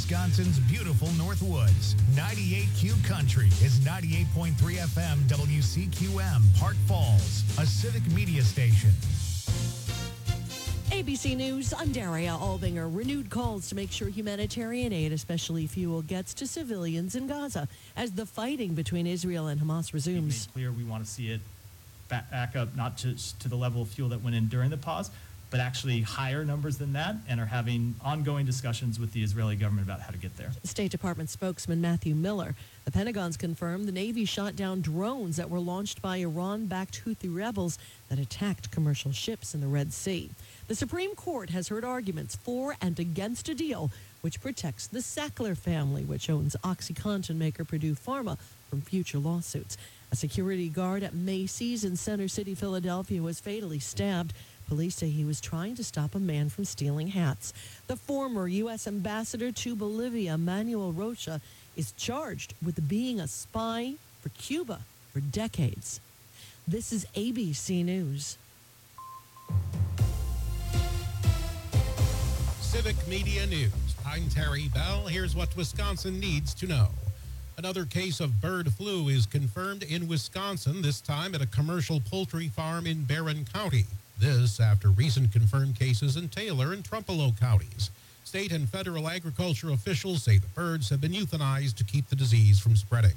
Wisconsin's beautiful Northwoods. 98Q Country is 98.3 FM WCQM, Park Falls, a civic media station. ABC News, I'm Daria Albinger. Renewed calls to make sure humanitarian aid, especially fuel, gets to civilians in Gaza as the fighting between Israel and Hamas resumes. We've made clear we want to see it back up, not just to the level of fuel that went in during the pause, but actually higher numbers than that, and are having ongoing discussions with the Israeli government about how to get there. State Department spokesman Matthew Miller. The Pentagon's confirmed the Navy shot down drones that were launched by Iran-backed Houthi rebels that attacked commercial ships in the Red Sea. The Supreme Court has heard arguments for and against a deal which protects the Sackler family, which owns OxyContin maker Purdue Pharma, from future lawsuits. A security guard at Macy's in Center City, Philadelphia, was fatally stabbed. Police say he was trying to stop a man from stealing hats. The former U.S. ambassador to Bolivia, Manuel Rocha, is charged with being a spy for Cuba for decades. This is ABC News. Civic Media News. I'm Terry Bell. Here's what Wisconsin needs to know. Another case of bird flu is confirmed in Wisconsin, this time at a commercial poultry farm in Barron County. This after recent confirmed cases in Taylor and Trumpelow counties. State and federal agriculture officials say the birds have been euthanized to keep the disease from spreading.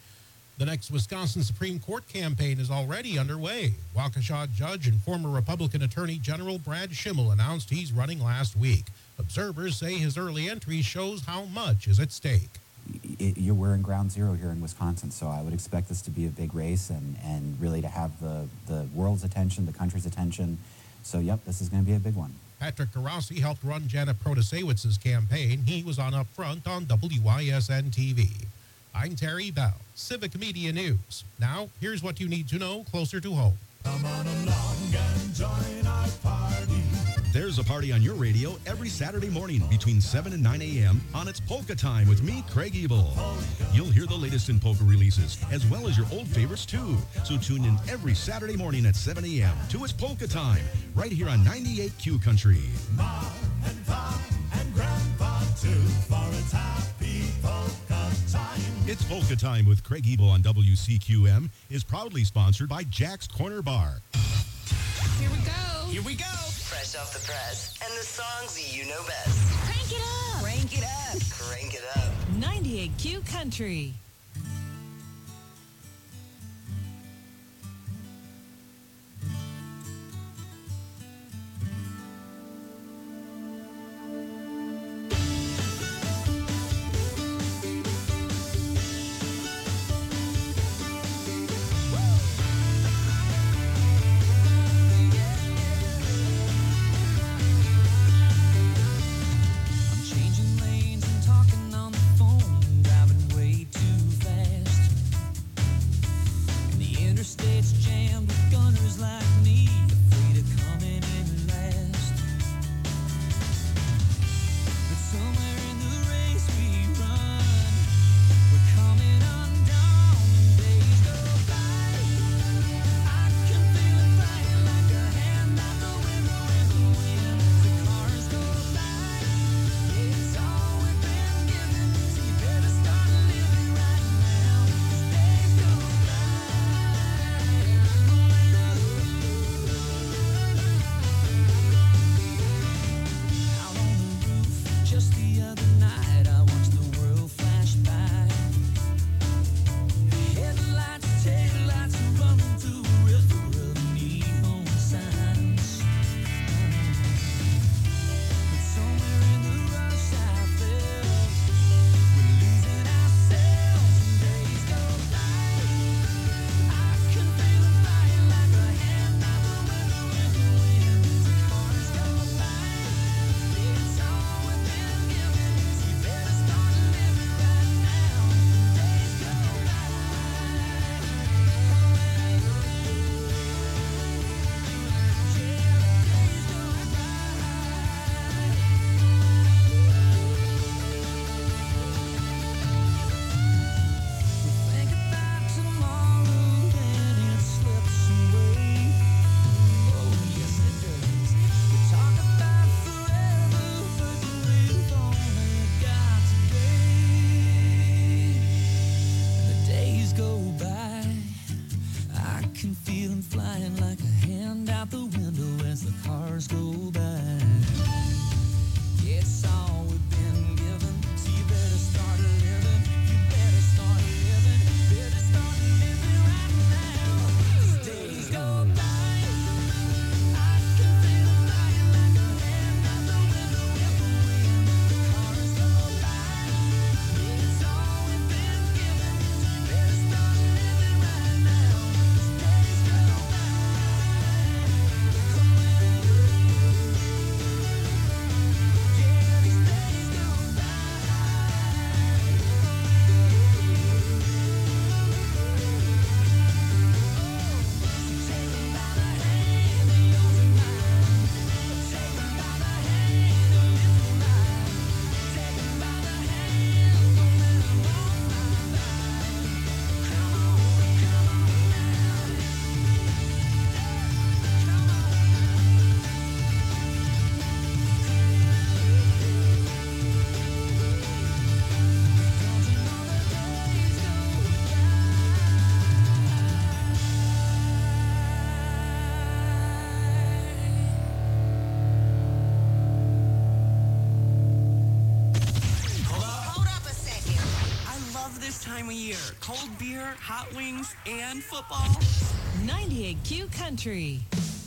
The next Wisconsin Supreme Court campaign is already underway. Waukesha judge and former Republican Attorney General Brad Schimmel announced he's running last week. Observers say his early entry shows how much is at stake. We're in ground zero here in Wisconsin, so I would expect this to be a big race and really to have the world's attention, the country's attention. So, yep, this is going to be a big one. Patrick Garossi helped run Janet Protasewicz's campaign. He was on Up Front on WYSN TV. I'm Terry Bell, Civic Media News. Now, here's what you need to know closer to home. Come on along and join our party. There's a party on your radio every Saturday morning between 7 and 9 a.m. on It's Polka Time with me, Craig Ebel. You'll hear the latest in polka releases, as well as your old favorites, too. So tune in every Saturday morning at 7 a.m. to It's Polka Time, right here on 98Q Country. Mom and Pop and Grandpa, too, for it's happy polka time. It's Polka Time with Craig Ebel on WCQM is proudly sponsored by Jack's Corner Bar. Here we go. Here we go. Fresh off the press, and the songs you know best. Crank it up. Crank it up. Crank it up. 98Q Country. I'm changing lanes and talking on the phone, driving way too love this time of year. Cold beer, hot wings, and football. 98Q Country.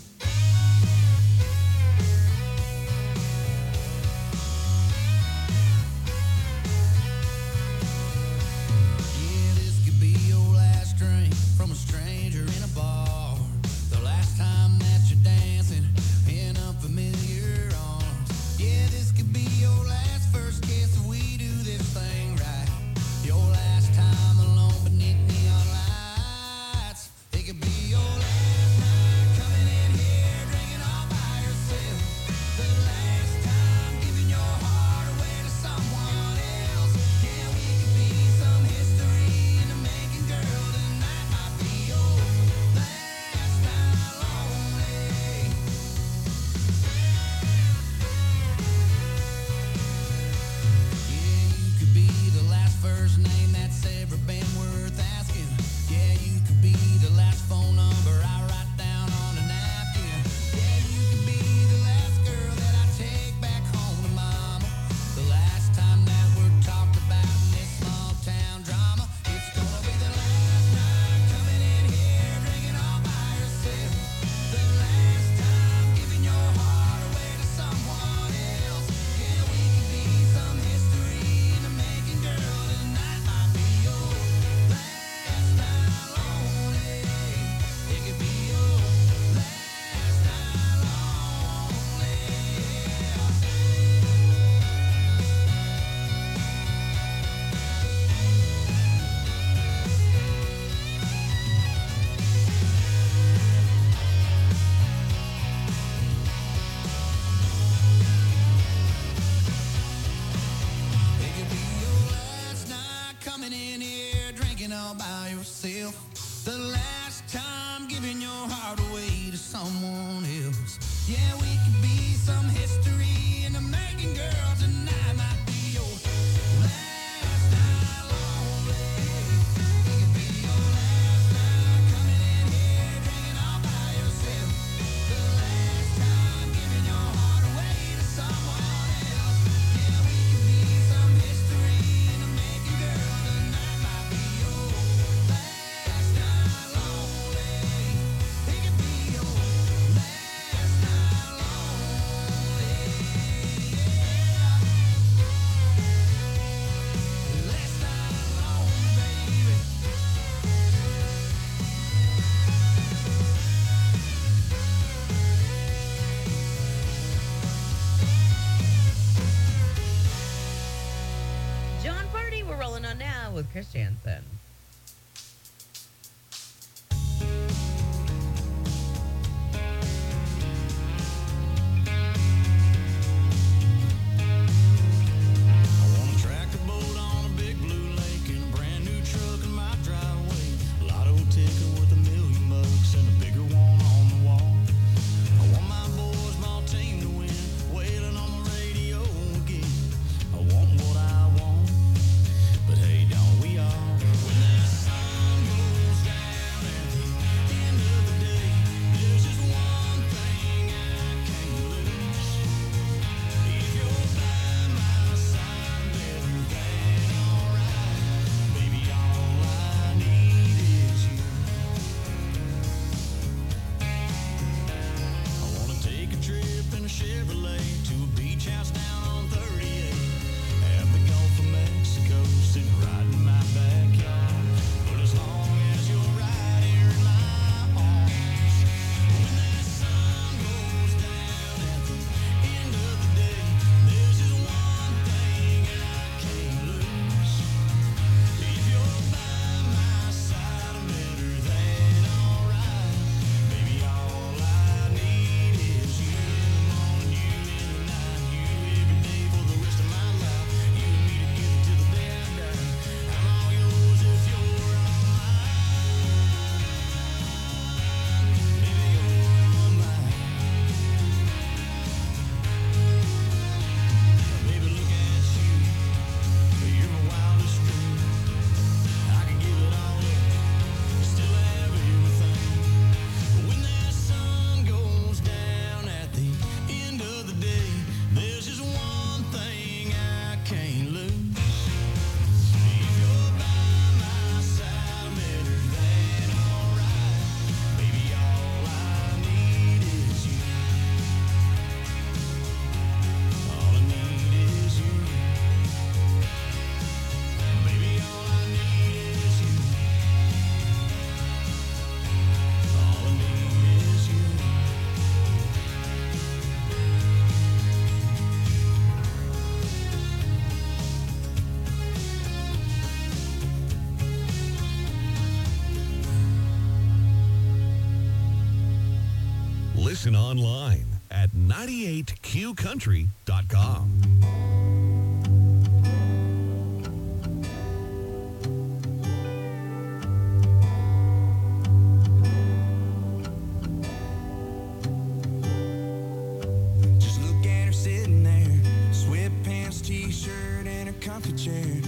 Yeah, this could be your last drink from a stranger in a bar. The last time that you're dancing in unfamiliar arms. Yeah, this could be your last first kiss if we do this thing right. Your last time alone beneath neon lights. It could be your last night coming in here drinking all by yourself. The last time giving your heart away to someone else. Yeah, we could be some history in the making, girl. Tonight might be your last night lonely. Yeah, you could be the last first name that's ever been worth asking. Yeah, you could be the last phone number I write down on a napkin. Yeah, you could be the last girl that I take back home to mama. The last time that we're talked about in this small town drama. It's gonna be the last night coming in here drinking all by yourself. The last time giving your heart away to someone else. Yeah, we could be some history in the making, girl. Tonight might be your last night lonely. It could be your last night lonely. It could be your last night coming in here drinking all by yourself. The last time giving your heart away to someone else. Yeah, we could be some history in the making, girl. Tonight might be your last night lonely. It could be your last night coming in here drinking all by yourself. The last time giving your heart away to someone else. Yeah, we could be some history in the making, girl. Tonight might be your last night lonely. It could be your last night lonely. Yeah. Last night lonely, baby. John Party, we're rolling on now with Chris Jansen. I want a tractor boat on a big blue lake and a brand new truck in my driveway. A lotto ticket with $1,000,000 and a bigger one on the wall. I want my boys, my team to win, wailing on the radio again. I want what I want, but hey, don't we all? When Listen online at 98qcountry.com. Just look at her sitting there, sweatpants, t-shirt, and her comfy chair.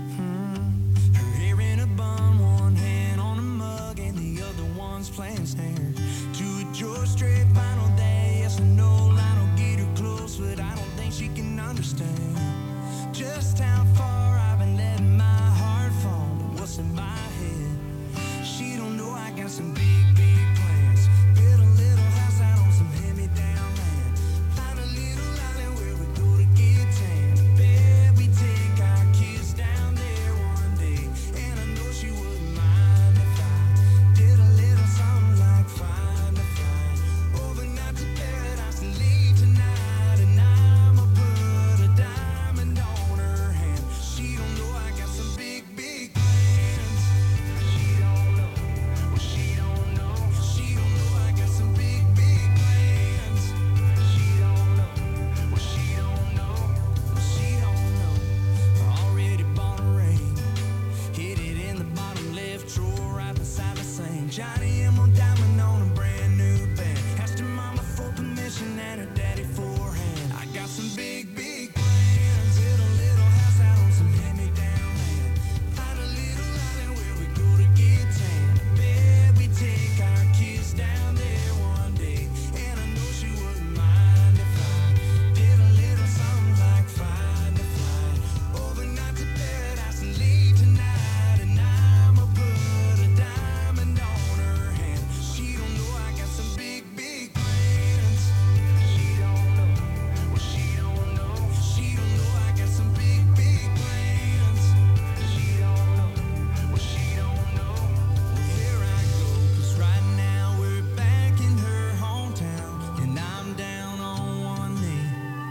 Her hair in a bun, one hand on a mug, and the other one's playing snare. To a George Strait vinyl day, yes or no, Lionel get her close, but I don't think she can understand just how far I've been letting my heart fall to what's in my head. She don't know I got some big, big plans. Build a little house out on some hand-me-down land. Find a little island where we go to get tan. Bet we take our kids down there one day, and I know she wouldn't mind if I did a little something like find a flight overnight to paradise and leave tonight. And I'ma put a diamond on her hand. She don't know I got some big, big plans. She don't know. Well, she don't know. She don't know I got some big, big plans. She don't know. Well, she don't know. Well, she don't know. Already bought a ring. Hid it in the bottom left drawer right beside the sink. Johnny Emerald diamond on a brand new band. Asked her mama for permission and her daddy for a hand. I got some big, big plans. Build a little house out on some hand-me-down land. Find a little island where we go to get tan. Bet we take our kids down there one day, and I know she wouldn't mind if I did a little something like find a flight overnight to paradise and leave tonight. And I'ma put a diamond on her hand. She don't know I got some big, big plans. She don't know. Well, she don't know. She don't know I got some big, big plans. She don't know. Well, she don't know. Well, here I go, 'cause right now we're back in her hometown, and I'm down on one knee.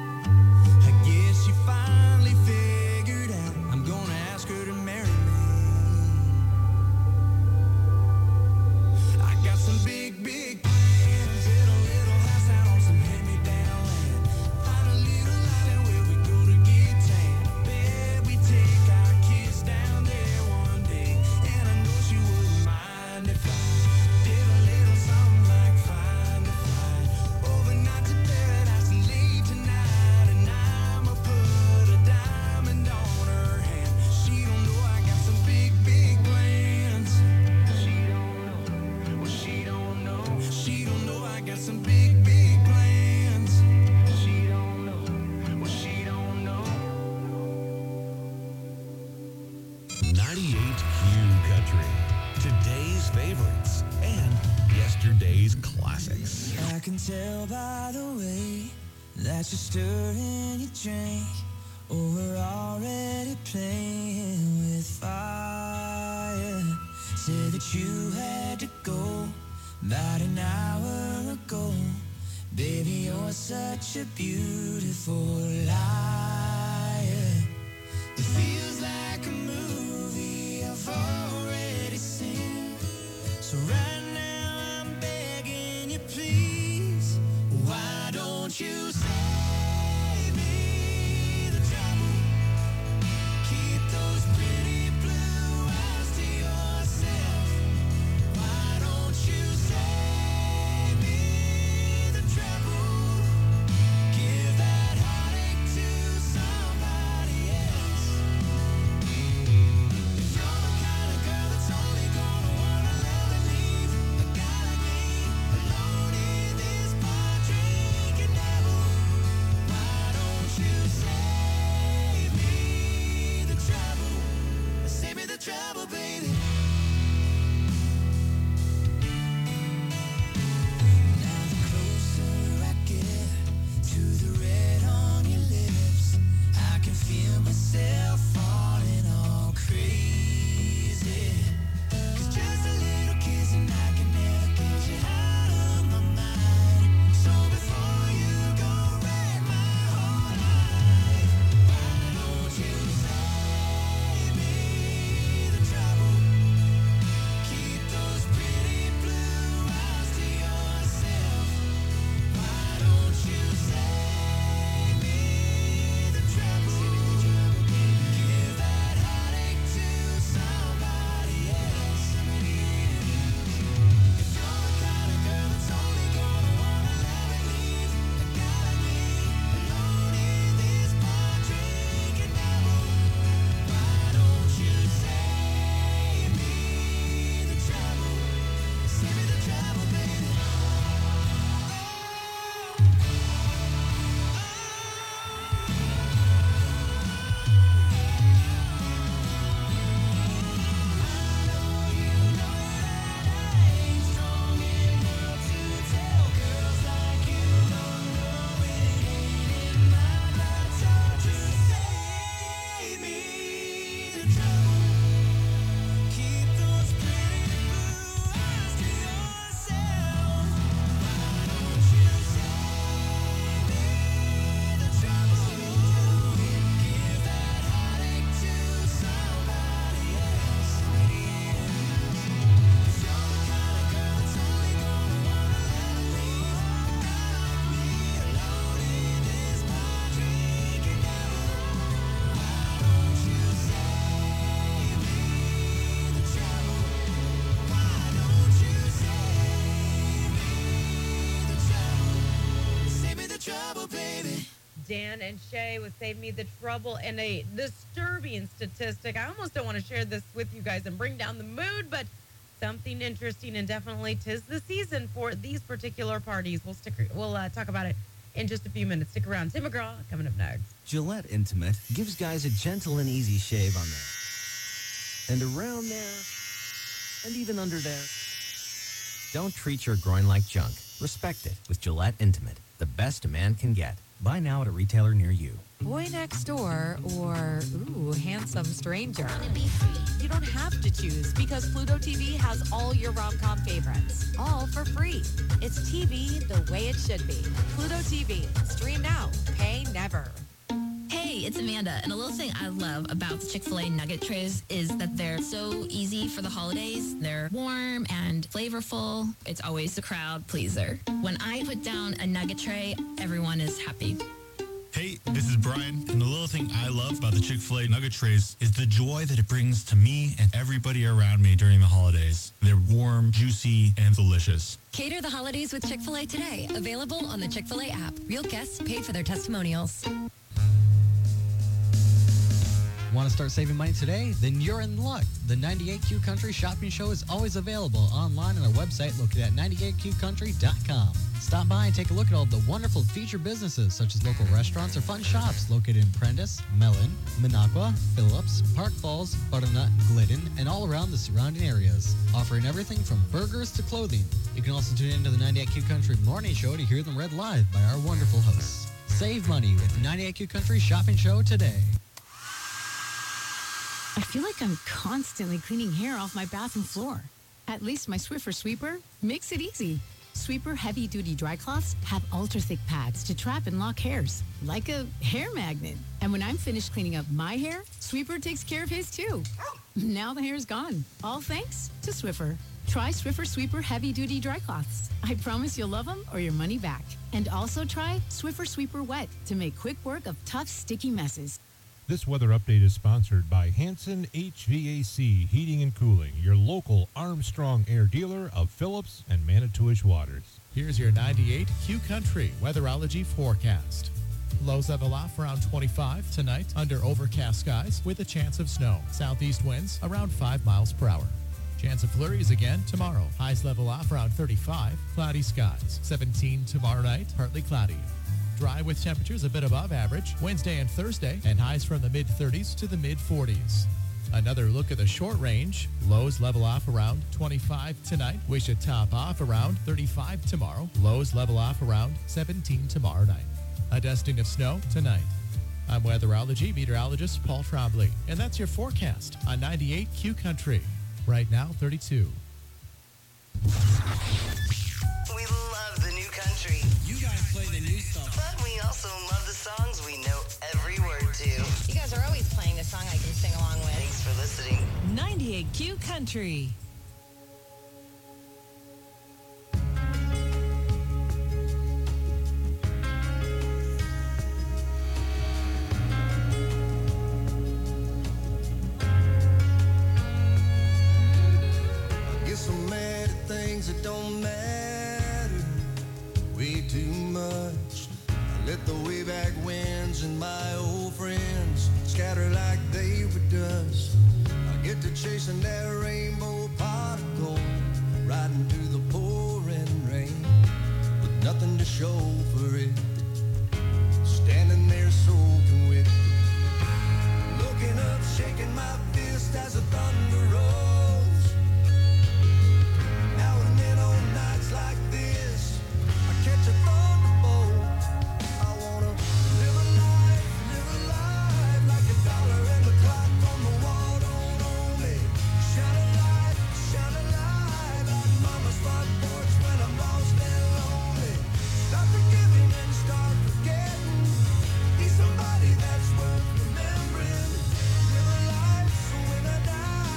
I guess she finally figured out I'm gonna ask her to marry me. I got some big, big plans. Build a little house out on some hand-me-down land. Find a little island where we go to get tan. Bet we take our kids down there one day, and I know she wouldn't mind if I did a little something like find a flight overnight to paradise and leave tonight. And I'ma put a diamond on her hand. She don't know I got some big, big plans. She don't know. Well, she don't know. She don't know I got some big, big plans. She don't know. Well, she don't know. 98Q Country. Today's favorites and yesterday's classics. I can tell by the way that you're stirring your drink, or we're already playing with fire. Said that you had to go about an hour ago. Baby, you're such a beautiful liar. It feels like a movie I've already seen. So right now I'm begging you, please, why don't you save me the trouble? Keep those pretty blue eyes to yourself. Why don't you save me the trouble? Give that heartache to Dan and Shay with Save Me the Trouble, and a disturbing statistic. I almost don't want to share this with you guys and bring down the mood, but something interesting, and definitely 'tis the season for these particular parties. We'll talk about it in just a few minutes. Stick around. Tim McGraw coming up next. Gillette Intimate gives guys a gentle and easy shave on there, and around there, and even under there. Don't treat your groin like junk. Respect it with Gillette Intimate, the best a man can get. Buy now at a retailer near you. Boy Next Door or, Handsome Stranger. You don't have to choose because Pluto TV has all your rom-com favorites, all for free. It's TV the way it should be. Pluto TV. Stream now. Pay never. Hey, it's Amanda, and a little thing I love about the Chick-fil-A nugget trays is that they're so easy for the holidays. They're warm and flavorful. It's always a crowd pleaser. When I put down a nugget tray, everyone is happy. Hey, this is Brian, and the little thing I love about the Chick-fil-A nugget trays is the joy that it brings to me and everybody around me during the holidays. They're warm, juicy, and delicious. Cater the holidays with Chick-fil-A today. Available on the Chick-fil-A app. Real guests paid for their testimonials. Want to start saving money today? Then you're in luck. The 98Q Country Shopping Show is always available online on our website located at 98qcountry.com. Stop by and take a look at all the wonderful featured businesses such as local restaurants or fun shops located in Prentice, Mellon, Minocqua, Phillips, Park Falls, Butternut, Glidden, and all around the surrounding areas, offering everything from burgers to clothing. You can also tune into the 98Q Country Morning Show to hear them read live by our wonderful hosts. Save money with the 98Q Country Shopping Show today. I feel like I'm constantly cleaning hair off my bathroom floor. At least my Swiffer Sweeper makes it easy. Sweeper heavy-duty dry cloths have ultra-thick pads to trap and lock hairs, like a hair magnet. And when I'm finished cleaning up my hair, Sweeper takes care of his too. Now the hair's gone, all thanks to Swiffer. Try Swiffer Sweeper heavy-duty dry cloths. I promise you'll love them or your money back. And also try Swiffer Sweeper Wet to make quick work of tough, sticky messes. This weather update is sponsored by Hanson HVAC Heating and Cooling, your local Armstrong Air dealer of Phillips and Manitowish waters. Here's your 98Q Country weatherology forecast. Lows level off around 25 tonight under overcast skies with a chance of snow. Southeast winds around 5 miles per hour. Chance of flurries again tomorrow. Highs level off around 35. Cloudy skies. 17 tomorrow night, partly cloudy. Dry with temperatures a bit above average Wednesday and Thursday, and highs from the mid-30s to the mid-40s. Another look at the short range. Lows level off around 25 tonight. We should top off around 35 tomorrow. Lows level off around 17 tomorrow night. A dusting of snow tonight. I'm weatherology meteorologist Paul Trombley, and that's your forecast on 98Q Country. Right now, 32. We love the new country. You guys play the new stuff. But we also love the songs we know every word to. You guys are always playing a song I can sing along with. Thanks for listening. 98Q Country. I guess I'm mad at things that don't matter way too much. I let the way back winds and my old friends scatter like they were dust. I get to chasing that rainbow pot of gold, riding through the pouring rain with nothing to show for it, standing there soaking wet, looking up, shaking my fist as the thunder rolls. Now and then on nights like this, I catch a thunderbolt. I wanna live a life like a dollar and the clock on the wall don't own me. Shine a light like mama's front porch when I'm lost and lonely. Stop forgiving and start forgetting. Be somebody that's worth remembering. Live a life so when I die,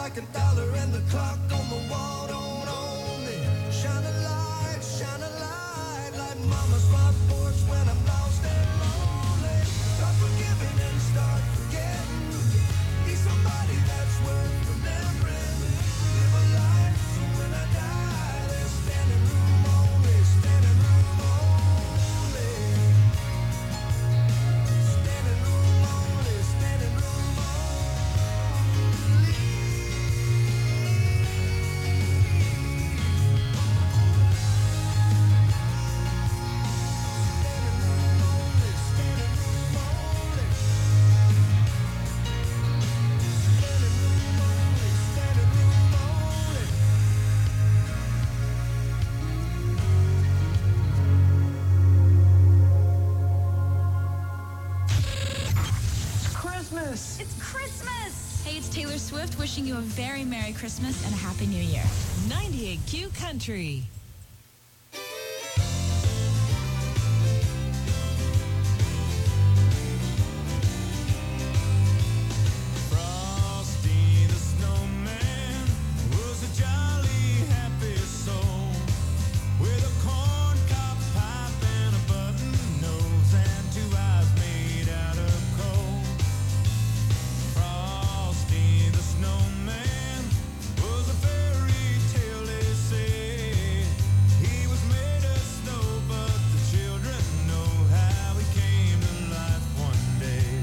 like $1 and the clock on the wall don't own me. Shine a light, like mama's front porch when I'm lost and lonely. Start forgiving and start forgetting. Be somebody that's worth remembering. Live a life so when I die, there's standing room only, standing room only. Standing room only, standing room only. Christmas! It's Christmas! Hey, it's Taylor Swift wishing you a very Merry Christmas and a Happy New Year. 98Q Country. Frosty the Snowman was a jolly happy soul with a corncob pipe and a button nose and 2 eyes made out of coal. Frosty the Snowman was a fairy tale, they say. He was made of snow, but the children know how he came to life one day.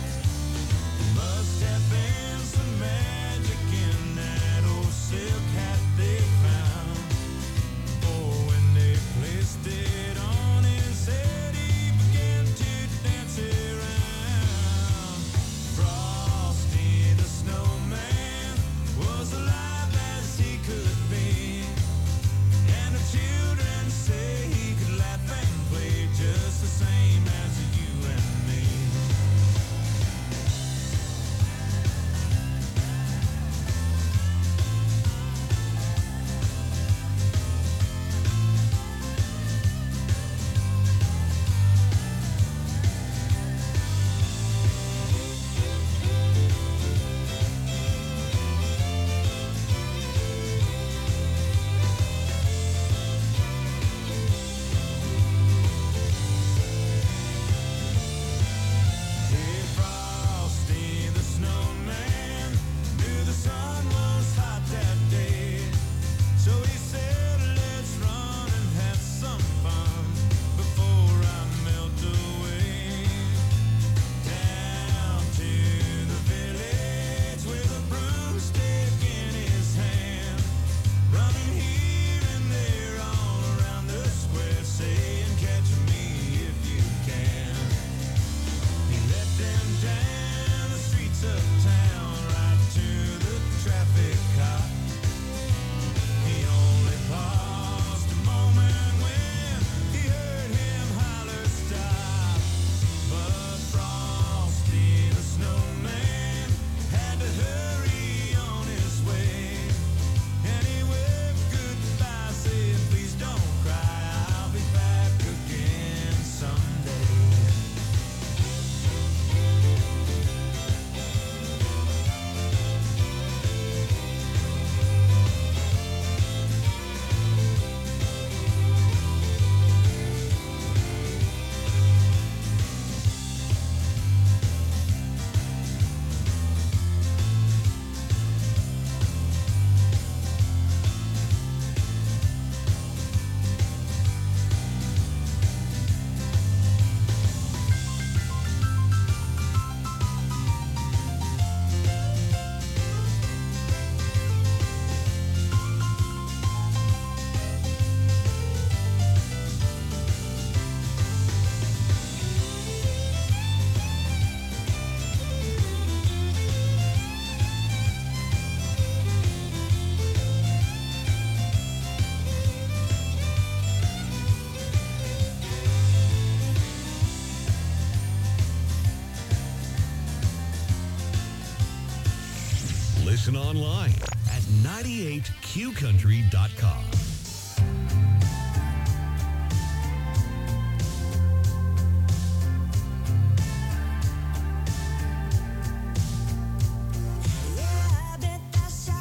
Must have been some magic in that old silk hat they found. Oh, when they placed it on his head, he began to dance around. Frosty the Snowman was alive as he could be, and the children say he could laugh and play just the same as you and me. Hey, Frosty the Snowman knew the sun was hot that day, so he said, let's run and have some fun before I melt away. Down to the village with a broomstick in his hand, running here and there all around the square, saying, catch me if you can. He led them down the streets of town, right to the traffic cop. He only paused a moment when he heard him holler, stop. But Frosty the Snowman had to hurry on his way, and he waved goodbye, saying, please don't cry, I'll be back again someday. Listen online at 98qcountry.com. Yeah, I bet that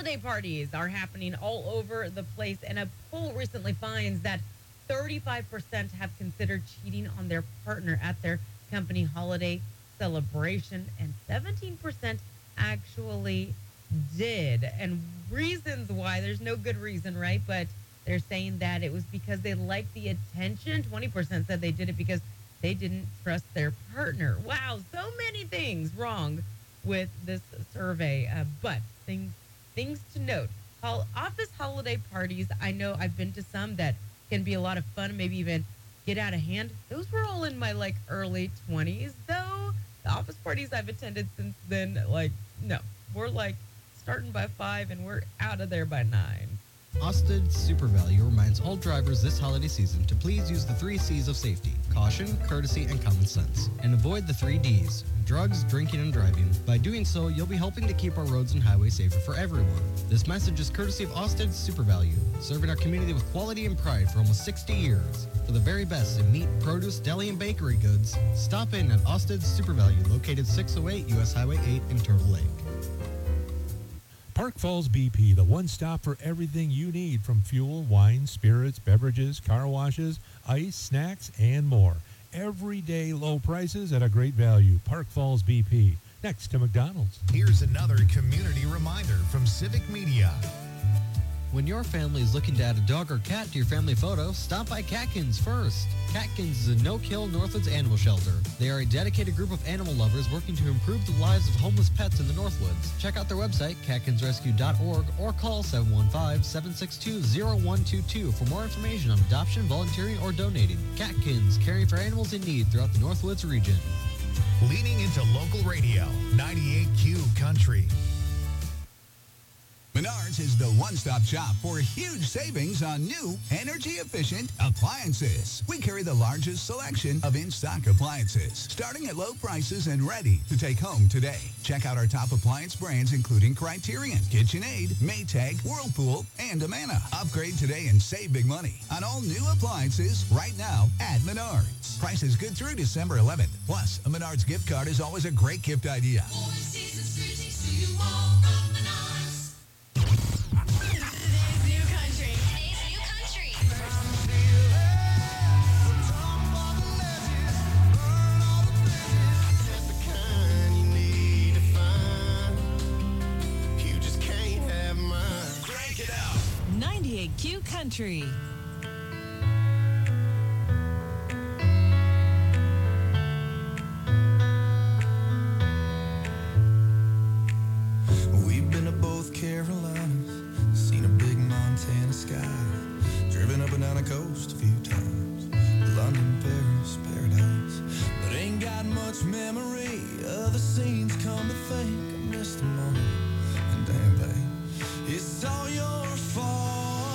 holiday parties are happening all over the place, and a poll recently finds that 35% have considered cheating on their partner at their company holiday celebration, and 17% actually did. And reasons why, there's no good reason, right? But they're saying that it was because they liked the attention. 20% said they did it because they didn't trust their partner. Wow, so many things wrong with this survey. But things to note. Office holiday parties, I know I've been to some that can be a lot of fun, maybe even get out of hand. Those were all in my early 20s, though. The office parties I've attended since then, no. We're starting by 5 and we're out of there by 9. Austin Super Value reminds all drivers this holiday season to please use the 3 C's of safety: caution, courtesy, and common sense. And avoid the 3 D's: drugs, drinking, and driving. By doing so, you'll be helping to keep our roads and highways safer for everyone. This message is courtesy of Austin Super Value, serving our community with quality and pride for almost 60 years. For the very best in meat, produce, deli, and bakery goods, stop in at Austin Super Value, located 608 U.S. Highway 8 in Turtle Lake. Park Falls BP, the one stop for everything you need, from fuel, wine, spirits, beverages, car washes, ice, snacks, and more. Everyday low prices at a great value. Park Falls BP, next to McDonald's. Here's another community reminder from Civic Media. When your family is looking to add a dog or cat to your family photo, stop by Catkins first. Catkins is a no-kill Northwoods animal shelter. They are a dedicated group of animal lovers working to improve the lives of homeless pets in the Northwoods. Check out their website, catkinsrescue.org, or call 715-762-0122 for more information on adoption, volunteering, or donating. Catkins, caring for animals in need throughout the Northwoods region. Leaning into local radio, 98Q Country. Menards is the one-stop shop for huge savings on new, energy-efficient appliances. We carry the largest selection of in-stock appliances, starting at low prices and ready to take home today. Check out our top appliance brands, including Criterion, KitchenAid, Maytag, Whirlpool, and Amana. Upgrade today and save big money on all new appliances right now at Menards. Price is good through December 11th. Plus, a Menards gift card is always a great gift idea. Q Country. We've been to both Carolinas, seen a big Montana sky, driven up and down the coast a few times, London, Paris, paradise, but ain't got much memory of the scenes. Come to think, I missed them all, and damn, babe, it's all your fault.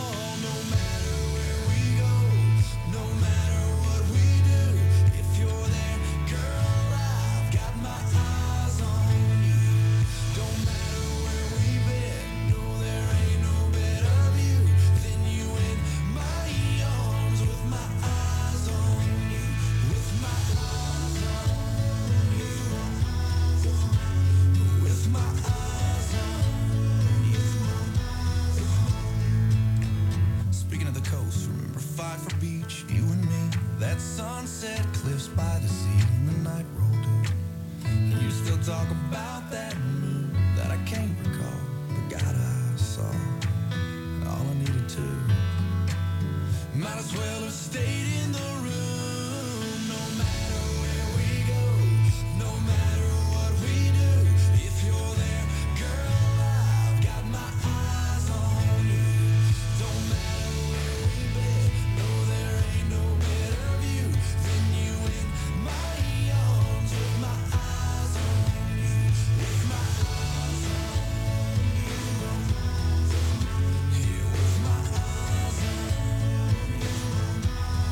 Sunset cliffs by the sea and the night rolled in. And you still talk about that moon that I can't recall. But God, I saw all I needed to. Might as well have stayed in the room. No matter where we go, no matter what we do, if you're there, girl, I've got my eyes on you. Don't matter where we've been, no, there ain't no better view than you in my arms with my eyes on you, with my eyes on you, here with my eyes on you.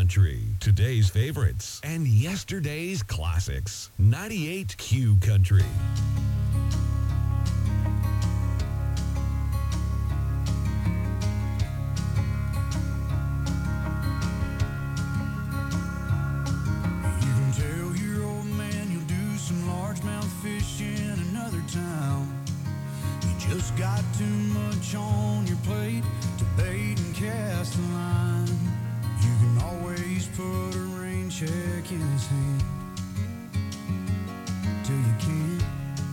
Country. Today's favorites and yesterday's classics. 98 Q Country. You can tell your old man you'll do some largemouth fish in another town. You just got too much on your plate to bait and cast a line. You can always put a rain check in his hand till you can't.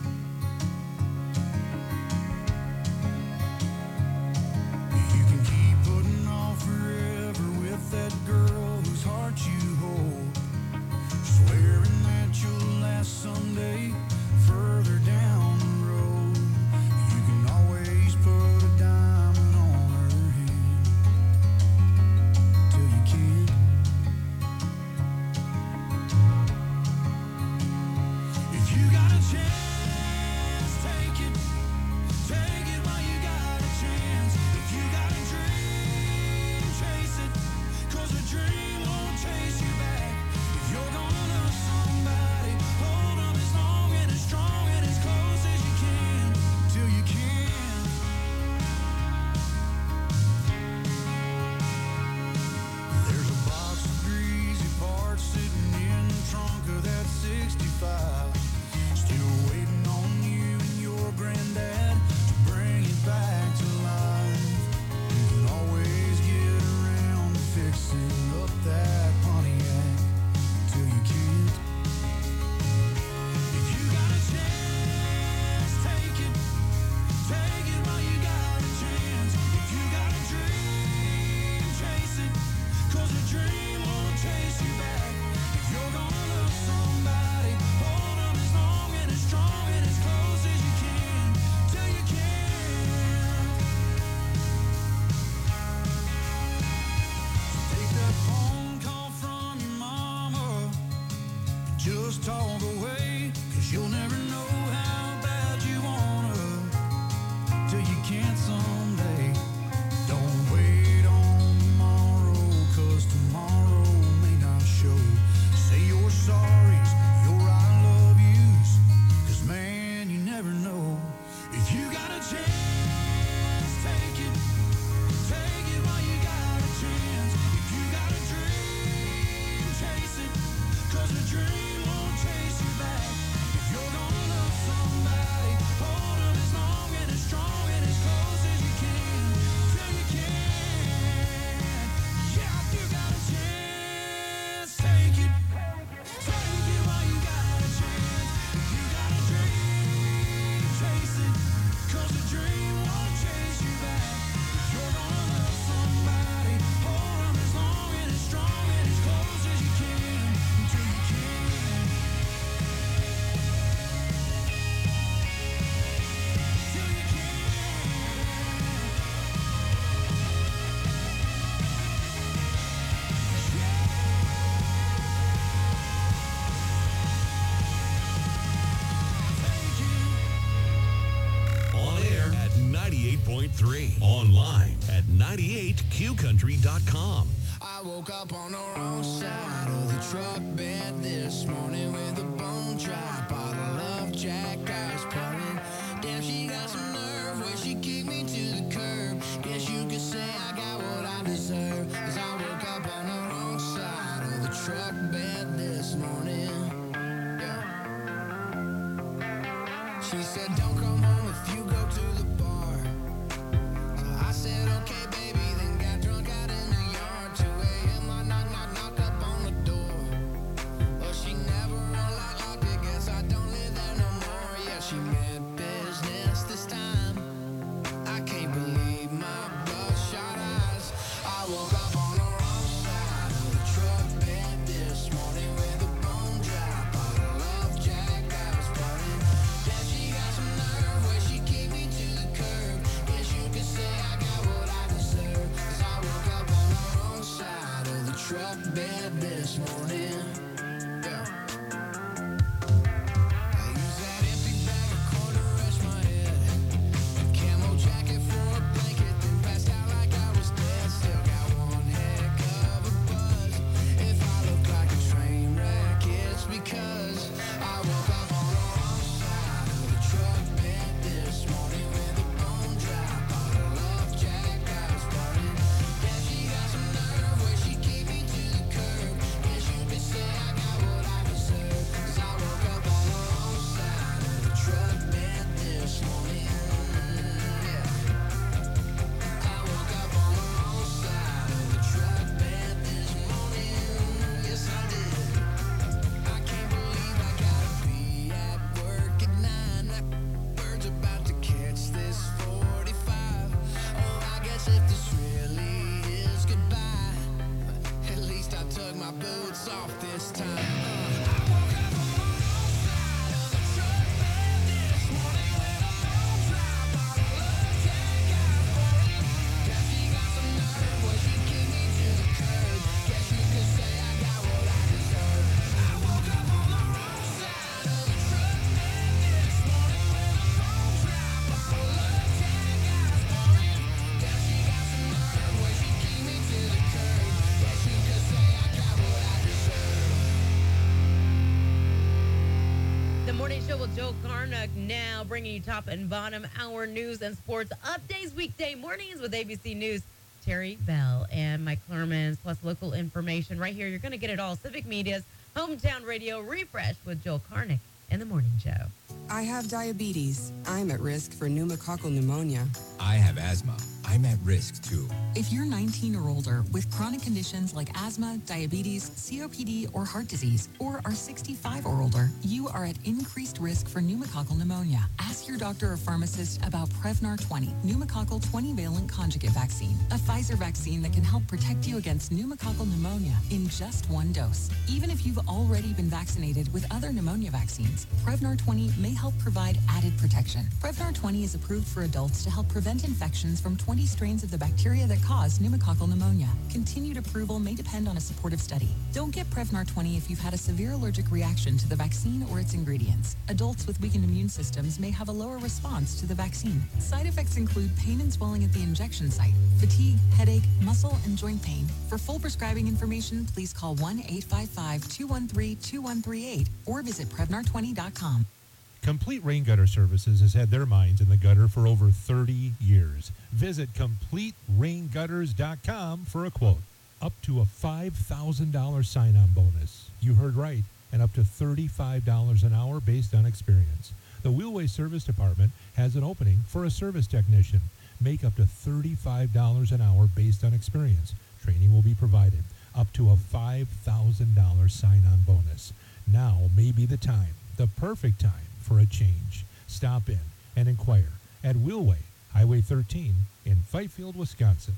You can keep putting off forever with that girl whose heart you hold, swearing that you'll last someday further down the road. You can always put a diamond on her hand till you can't. If you got a chance, take it. Take it while you got a chance. If you got a dream, chase it. 'Cause a dream won't chase you back. If you're gonna love somebody, hold them as long and as strong and as close as you can till you can. There's a box of greasy parts sitting in the trunk of that 65, still waiting on you and your granddad to bring it back to life. You can always get around to fixing up that Pontiac till you can't. If you got a chance, take it. Take it while you got a chance. If you got a dream, chase it. 'Cause a dream won't chase you back. If you're gonna love somebody, hold them as long and as strong and as close as you can till you can. So take that phone call from your mama, just talk away, 'cause you'll never know how bad you wanna till you can't someday. Don't wait on tomorrow, 'cause tomorrow may not show. Say your sorries, your I love yous, 'cause man, you never know. If you got a chance, take it. Take it while you got a chance. If you got a dream, chase it. 'Cause a dream won't chase you back. If you're gonna love somebody, hold them as long and as strong and as close as you can till you can. Yeah, if you got a chance, take it. Take it while you got a chance. If you got a dream, chase it. 'Cause a dream won't chase you back. If you're gonna love somebody, hold them as long and as strong and as close as you can until you can. Till you can. On air at 98.3. Online at 98qcountry.com. I woke up on the wrong side of the truck bed this morning with a bone dry bottle of Jack Ice pouring. Damn, she got some nerve when she kicked me to the curb. Guess you could say I got what I deserve, 'cause I woke up on the wrong side of the truck bed this morning. Yeah. She said, don't come home if you go to the bar. So I said, okay, baby, then got drunk out in the yard. 2 a.m. I knocked up on the door. But she never unlocked it, guess I don't live there no more. Yeah, she meant business this time. I can't believe my bloodshot eyes. I woke up on the wrong side of the truck bed this morning with a bone dry bottle of Jack Ice pouring. Then she got some nerve when she kicked me to the Joe Carnuck now bringing you top and bottom hour news and sports updates weekday mornings with ABC News. Terry Bell and Mike Clermans, plus local information right here. You're going to get it all. Civic Media's Hometown Radio Refresh with Joel Carnick and the Morning Show. I have diabetes. I'm at risk for pneumococcal pneumonia. I have asthma. I'm at risk too. If you're 19 or older with chronic conditions like asthma, diabetes, COPD, or heart disease, or are 65 or older, you are at increased risk for pneumococcal pneumonia. Ask your doctor or pharmacist about Prevnar 20, pneumococcal 20-valent conjugate vaccine, a Pfizer vaccine that can help protect you against pneumococcal pneumonia in just one dose. Even if you've already been vaccinated with other pneumonia vaccines, Prevnar 20 may help provide added protection. Prevnar 20 is approved for adults to help prevent infections from 20 strains of the bacteria that cause pneumococcal pneumonia. Continued approval may depend on a supportive study. Don't get Prevnar 20 if you've had a severe allergic reaction to the vaccine or its ingredients. Adults with weakened immune systems may have a lower response to the vaccine. Side effects include pain and swelling at the injection site, fatigue, headache, muscle, and joint pain. For full prescribing information, please call 1-855-213-2138 or visit Prevnar20.com. Complete Rain Gutter Services has had their minds in the gutter for over 30 years. Visit CompleteRainGutters.com for a quote. Up to a $5,000 sign-on bonus. You heard right, and up to $35 an hour based on experience. The Wheelway Service Department has an opening for a service technician. Make up to $35 an hour based on experience. Training will be provided. Up to a $5,000 sign-on bonus. Now may be the time, the perfect time, for a change. Stop in and inquire at Wheelway, Highway 13 in Fifield, Wisconsin.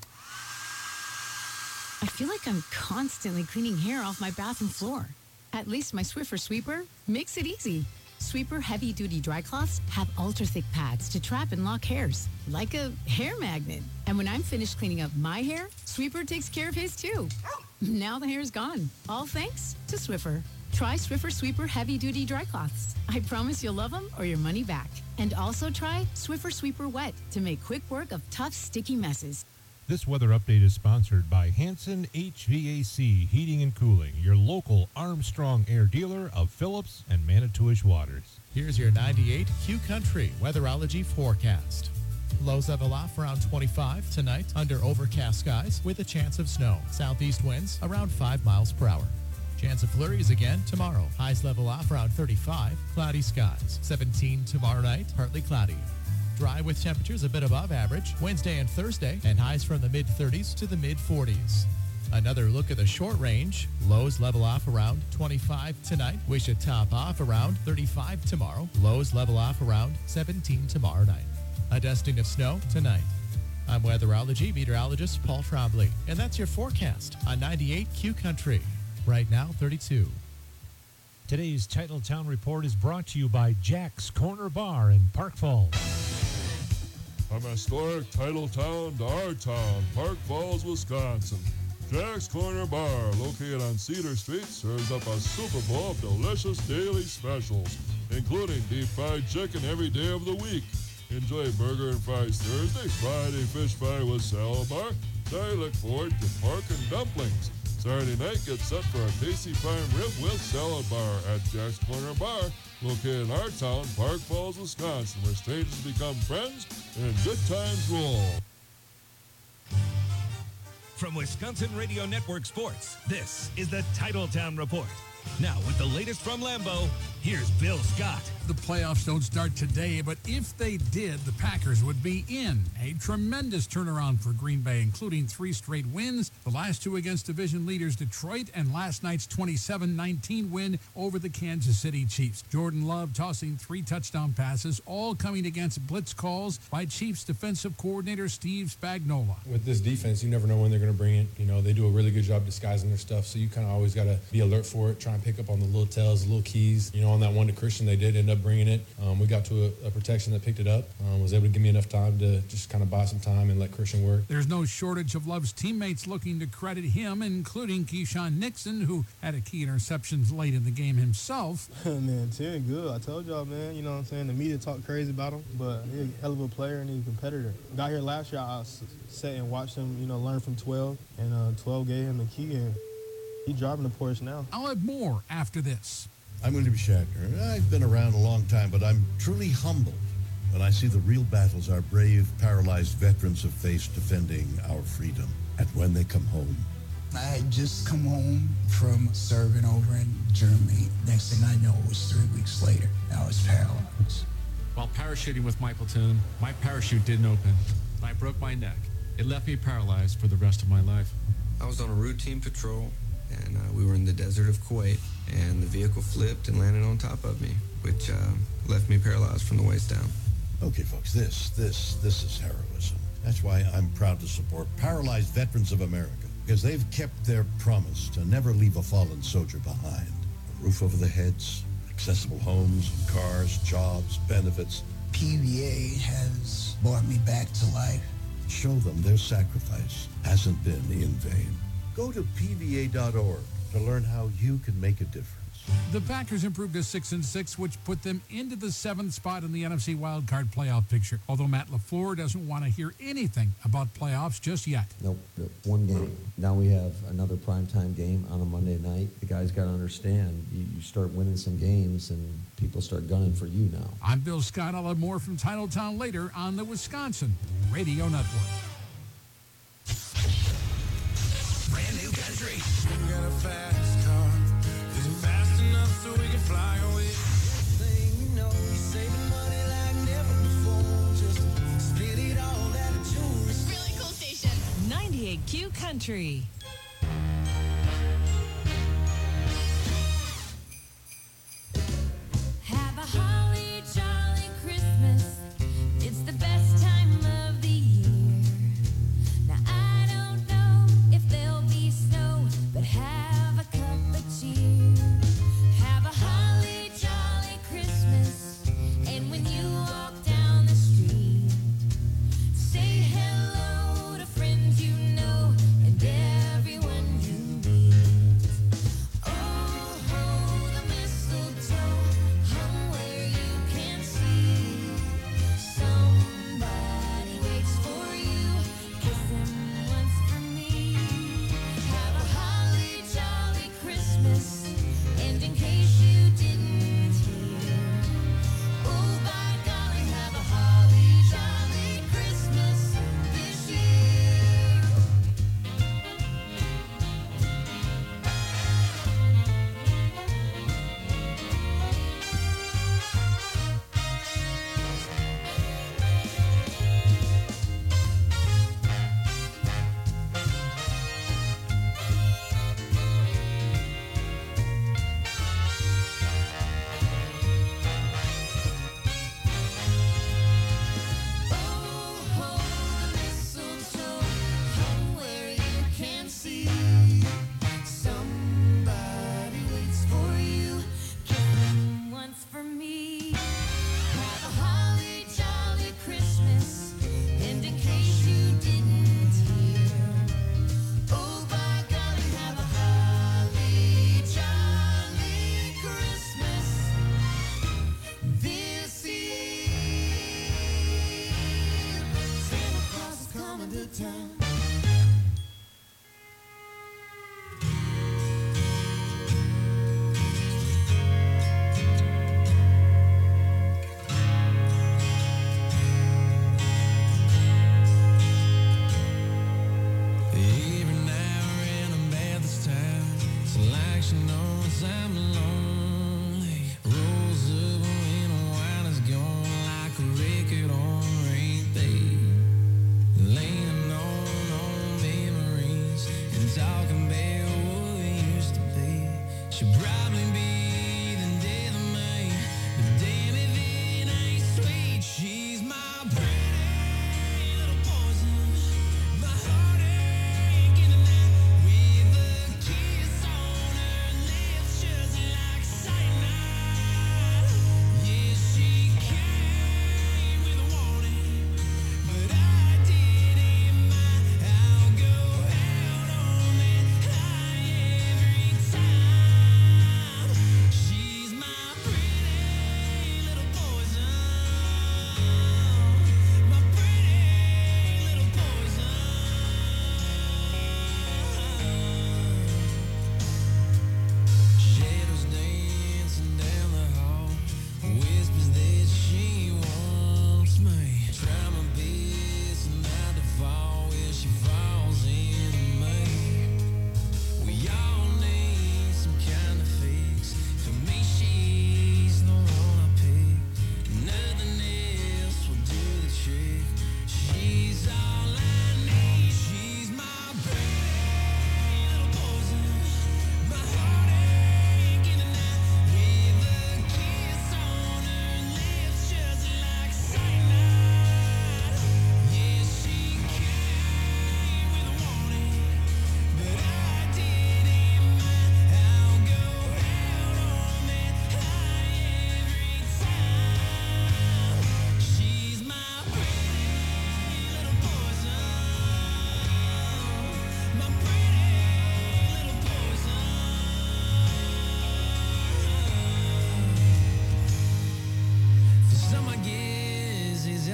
I feel like I'm constantly cleaning hair off my bathroom floor. At least my Swiffer sweeper makes it easy. Sweeper heavy-duty dry cloths have ultra-thick pads to trap and lock hairs, like a hair magnet. And when I'm finished cleaning up my hair, Sweeper takes care of his too. Now the hair's gone, all thanks to Swiffer. Try Swiffer Sweeper heavy-duty dry cloths. I promise you'll love them or your money back. And also try Swiffer Sweeper Wet to make quick work of tough, sticky messes. This weather update is sponsored by Hanson HVAC Heating and Cooling, your local Armstrong Air dealer of Phillips and Manitowish Waters. Here's your 98 Q Country weatherology forecast. Lows level off around 25 tonight under overcast skies with a chance of snow. Southeast winds around 5 miles per hour. Chance of flurries again tomorrow. Highs level off around 35. Cloudy skies. 17 tomorrow night. Partly cloudy. Dry with temperatures a bit above average Wednesday and Thursday, and highs from the mid-30s to the mid-40s. Another look at the short range. Lows level off around 25 tonight. We should top off around 35 tomorrow. Lows level off around 17 tomorrow night. A dusting of snow tonight. I'm weatherology meteorologist Paul Trombley, and that's your forecast on 98 Q Country. Right now, 32. Today's Titletown Report is brought to you by Jack's Corner Bar in Park Falls. From historic Titletown to our town, Park Falls, Wisconsin. Jack's Corner Bar, located on Cedar Street, serves up a Super Bowl of delicious daily specials, including deep fried chicken every day of the week. Enjoy burger and fries Thursday, Friday fish fry with salad bar. Saturday look forward to pork and dumplings. Saturday night, get set for a tasty prime rib with salad bar at Jack's Corner Bar, located in our town, Park Falls, Wisconsin, where strangers become friends and good times roll. From Wisconsin Radio Network Sports, this is the Titletown Report. Now, with the latest from Lambeau, here's Bill Scott. The playoffs don't start today, but if they did, the Packers would be in. A tremendous turnaround for Green Bay, including 3 straight wins, the last 2 against division leaders Detroit, and last night's 27-19 win over the Kansas City Chiefs. Jordan Love tossing 3 touchdown passes, all coming against blitz calls by Chiefs defensive coordinator Steve Spagnuolo. With this defense, you never know when they're going to bring it. You know, they do a really good job disguising their stuff, so you kind of always got to be alert for it, try and pick up on the little tells, the little keys. You know, on that one to Christian, they did end up bringing it. We got to a protection that picked it up, was able to give me enough time to just kind of buy some time and let Christian work. There's no shortage of Love's teammates looking to credit him, including Keyshawn Nixon, who had a key interceptions late in the game himself. Man, Terry good. I told y'all, man, you know what I'm saying? The media talk crazy about him, but he's a hell of a player and he's a competitor. Got here last year, I sat and watched him, you know, learn from 12, and 12 gave him the key, and he's driving the Porsche now. I'll have more after this. I'm William Shatner. I've been around a long time, but I'm truly humbled when I see the real battles our brave, paralyzed veterans have faced defending our freedom. And when they come home. I had just come home from serving over in Germany. Next thing I know, it was 3 weeks later. I was paralyzed. While parachuting with my platoon, my parachute didn't open. I broke my neck. It left me paralyzed for the rest of my life. I was on a routine patrol, and we were in the desert of Kuwait, and the vehicle flipped and landed on top of me, which left me paralyzed from the waist down. Okay, folks, this is heroism. That's why I'm proud to support Paralyzed Veterans of America, because they've kept their promise to never leave a fallen soldier behind. A roof over their heads, accessible homes, cars, jobs, benefits. PVA has brought me back to life. Show them their sacrifice hasn't been in vain. Go to PVA.org to learn how you can make a difference. The Packers improved to 6-6, which put them into the 7th spot in the NFC wildcard playoff picture, although Matt LaFleur doesn't want to hear anything about playoffs just yet. Nope. One game. Now we have another primetime game on a Monday night. The guys got to understand, you start winning some games and people start gunning for you now. I'm Bill Scott. I'll have more from Titletown later on the Wisconsin Radio Network. Brand new country. You got a fast car. Is it fast enough so we can fly away? Thing you know, you're saving money like never before. Just split it all out of jewelry. Really cool station. 98Q Country. Have a holly jolly Christmas. It's the best time of the year. Now I don't know if there'll be snow, but have a cup of cheer. Have a holly jolly Christmas. And when you walk down the street, say hello to friends you know and everyone you meet. Oh, ho, the mistletoe hung where you can see. Somebody waits for you. Kiss him once for me. Have a holly jolly Christmas. And in case you didn't hear, oh, by golly, have a holly jolly Christmas this year. Oh, ho, the mistletoe hung where you can see. Somebody waits for you. Kiss him once for me. Have a holly jolly Christmas. And in case you didn't hear, oh, by golly, have a holly jolly Christmas this year. Santa Claus is coming to town. Every now and then about this time, it's like she knows I'm lonely. Rolls up when the wine is gone like a record on repeat. Leaning on memories and talking about what we used to be. She'll probably be the death of me, but damn if it ain't sweet. She's my pretty little poison, my heart aching tonight with a kiss on her lips, just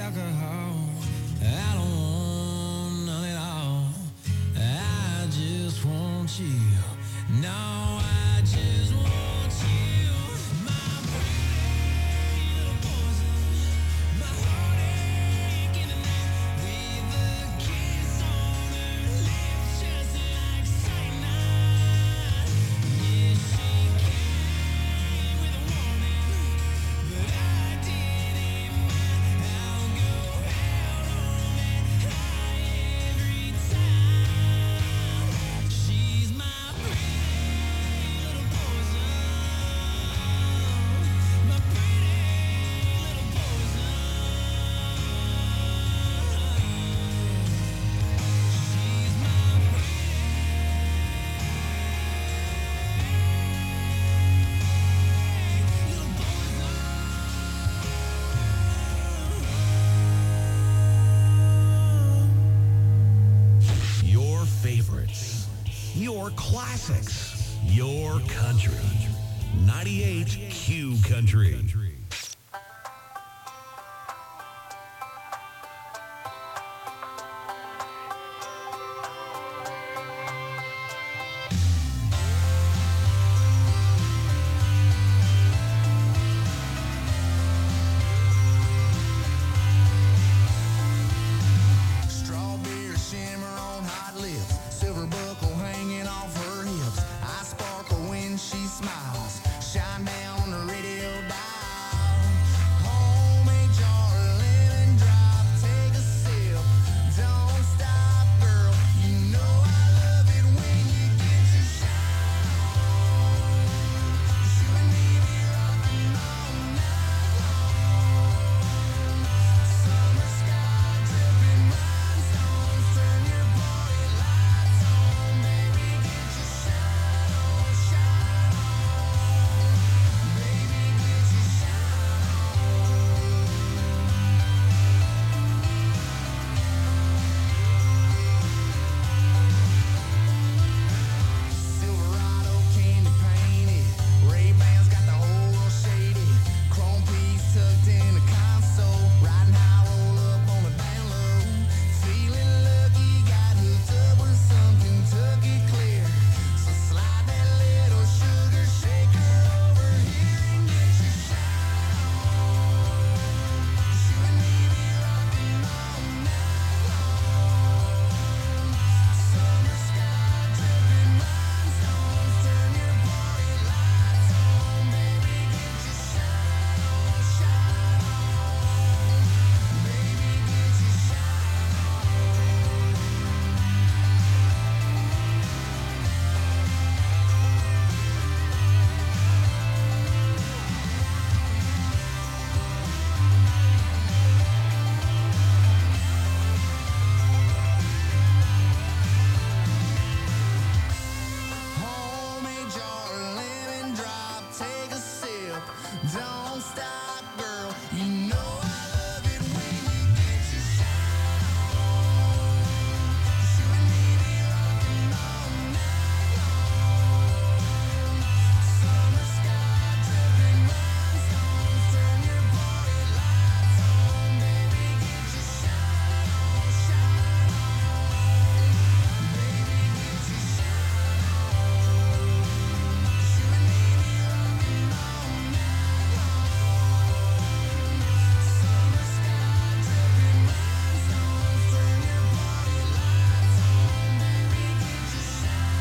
alcohol. I don't want none at all. I just want you. No, I just want you. My pretty little poison. My heartache in the night. With a kiss on her lips, just like cyanide. Yeah, she came with a warning, but I didn't mind. I'll go out on that high every time. She's my pretty little poison. My pretty little poison. She's my Your favorites, your classics, your country. 98 Q Country.